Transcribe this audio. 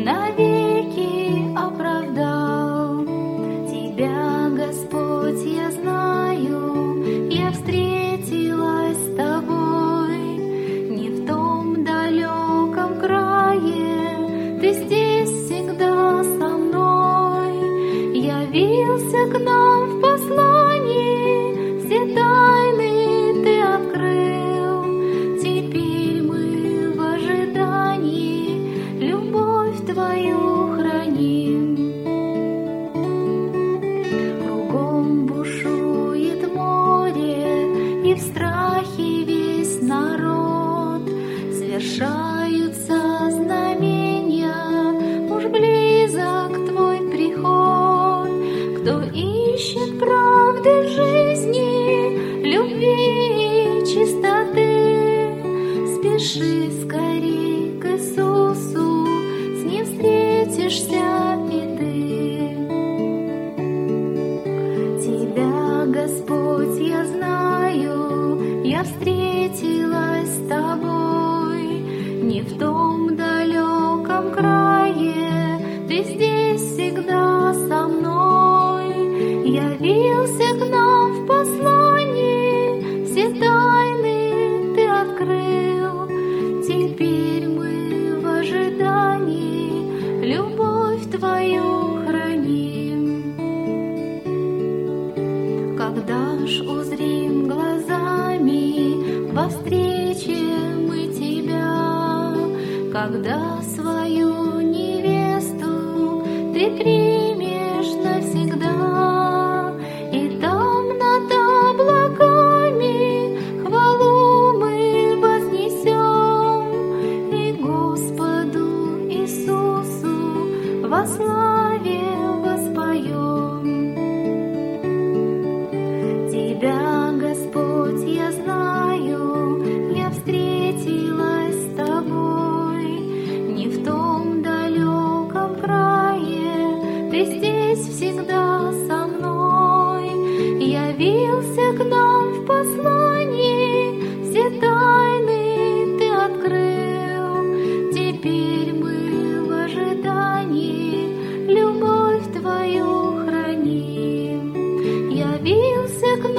навеки оправдал. Тебя, Господь, я знаю, я встретилась с Тобой не в том далеком крае, Ты здесь всегда со мной. Явился к нам в послании, все тайны Ты открыл. Теперь мы в ожидании любовь Твою храним. Кругом бушует море, и в страхе весь народ. Свершаются знамения, уж близок Твой приход. Кто ищет правды жизни, любви и чистоты, спеши скорей к Иисусу, с Ним встретишься и ты. Тебя, Господь, я знаю, я встретилась с Тобой не в том далеком крае, Ты здесь всегда со мной. Явился к нам в послании, все тайны Ты открыл. Теперь мы в ожидании любовь Твою храним. Когда ж узрим глазами во встрече мы Тебя, когда свою невесту Ты примешь навсегда, и там над облаками хвалу мы вознесем, и Господу Иисусу во славе воспоем. Тебя, Господь, я знаю, я встретилась с Тобой не в том далеком крае, Ты здесь всегда со мной. Явился к нам в послании, все тайны Ты открыл. Теперь мы в ожидании любовь Твою храним. Явился к